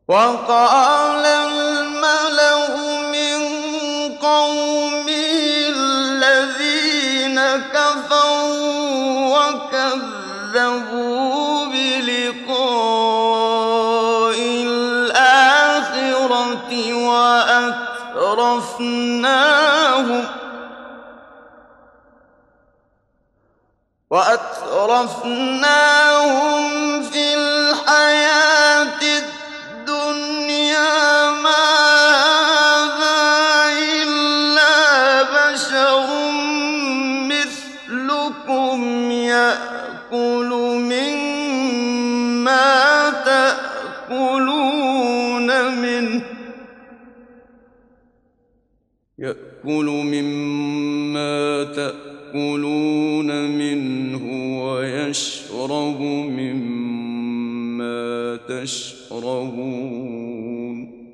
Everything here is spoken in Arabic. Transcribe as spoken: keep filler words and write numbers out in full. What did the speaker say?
وقال الملأ من قومه الذين كفروا وكذبوا بلقاء الآخرة وأترفناهم وأترفناهم في الحياة الدنيا ما هذا إلا بشر مثلكم يأكل مما تأكلون منه يأكل مما تأكلون منه ويشرب مما تشربون